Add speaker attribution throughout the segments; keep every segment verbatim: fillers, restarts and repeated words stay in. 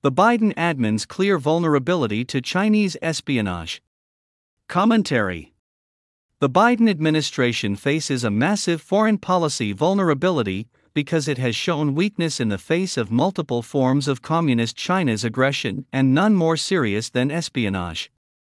Speaker 1: The Biden admin's clear vulnerability to Chinese espionage. Commentary. The Biden administration faces a massive foreign policy vulnerability because it has shown weakness in the face of multiple forms of Communist China's aggression, and none more serious than espionage.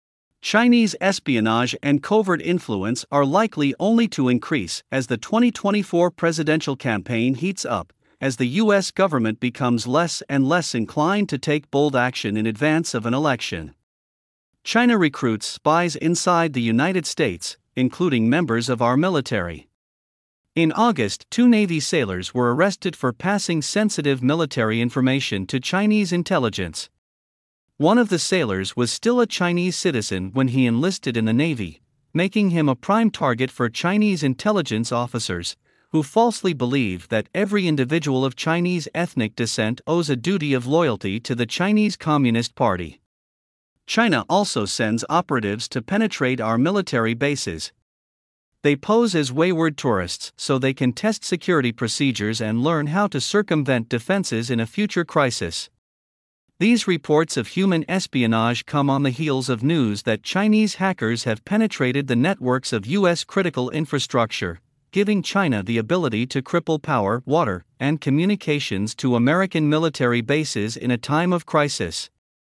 Speaker 1: Chinese espionage and covert influence are likely only to increase as the twenty twenty-four presidential campaign heats up, as the U S government becomes less and less inclined to take bold action in advance of an election. China recruits spies inside the United States, including members of our military. In August, two Navy sailors were arrested for passing sensitive military information to Chinese intelligence. One of the sailors was still a Chinese citizen when he enlisted in the Navy, making him a prime target for Chinese intelligence officers, who falsely believe that every individual of Chinese ethnic descent owes a duty of loyalty to the Chinese Communist Party. China also sends operatives to penetrate our military bases. They pose as wayward tourists so they can test security procedures and learn how to circumvent defenses in a future crisis. These reports of human espionage come on the heels of news that Chinese hackers have penetrated the networks of U S critical infrastructure, giving China the ability to cripple power, water, and communications to American military bases in a time of crisis.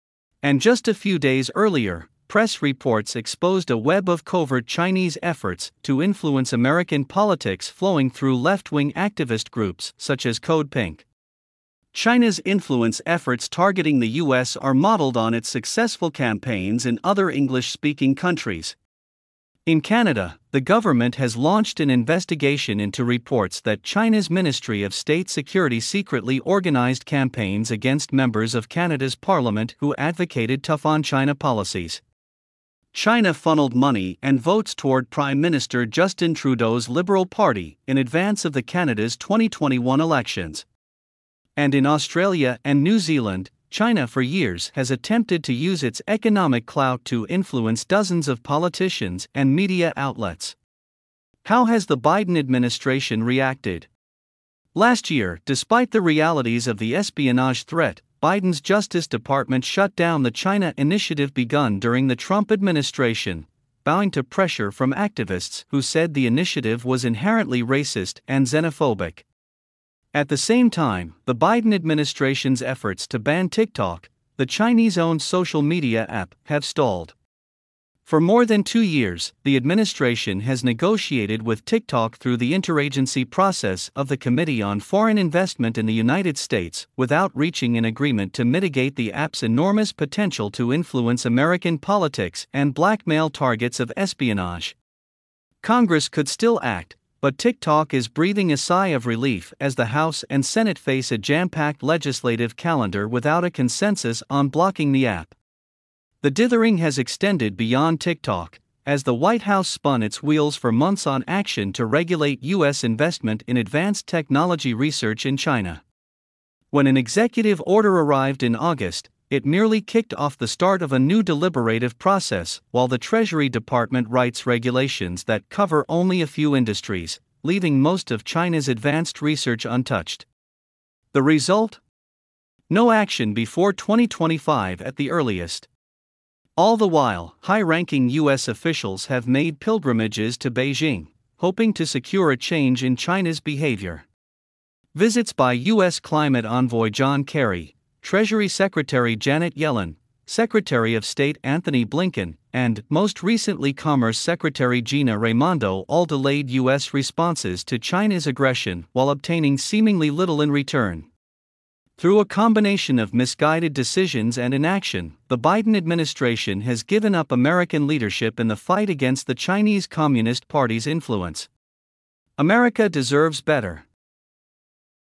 Speaker 1: And just a few days earlier, press reports exposed a web of covert Chinese efforts to influence American politics flowing through left-wing activist groups such as Code Pink. China's influence efforts targeting the U S are modeled on its successful campaigns in other English-speaking countries. In Canada, the government has launched an investigation into reports that China's Ministry of State Security secretly organized campaigns against members of Canada's parliament who advocated tough-on-China policies. China funneled money and votes toward Prime Minister Justin Trudeau's Liberal Party in advance of the Canada's twenty twenty-one elections. And in Australia and New Zealand, China for years has attempted to use its economic clout to influence dozens of politicians and media outlets. How has the Biden administration reacted? Last year, despite the realities of the espionage threat, Biden's Justice Department shut down the China initiative begun during the Trump administration, bowing to pressure from activists who said the initiative was inherently racist and xenophobic. At the same time, the Biden administration's efforts to ban TikTok, the Chinese-owned social media app, have stalled. For more than two years, the administration has negotiated with TikTok through the interagency process of the Committee on Foreign Investment in the United States without reaching an agreement to mitigate the app's enormous potential to influence American politics and blackmail targets of espionage. Congress could still act, but TikTok is breathing a sigh of relief as the House and Senate face a jam-packed legislative calendar without a consensus on blocking the app. The dithering has extended beyond TikTok, as the White House spun its wheels for months on action to regulate U S investment in advanced technology research in China. When an executive order arrived in August, it merely kicked off the start of a new deliberative process, while the Treasury Department writes regulations that cover only a few industries, leaving most of China's advanced research untouched. The result? No action before twenty twenty-five at the earliest. All the while, high-ranking U S officials have made pilgrimages to Beijing, hoping to secure a change in China's behavior. Visits by U S climate envoy John Kerry, Treasury Secretary Janet Yellen, Secretary of State Anthony Blinken, and, most recently, Commerce Secretary Gina Raimondo all delayed U S responses to China's aggression while obtaining seemingly little in return. Through a combination of misguided decisions and inaction, the Biden administration has given up American leadership in the fight against the Chinese Communist Party's influence. America deserves better.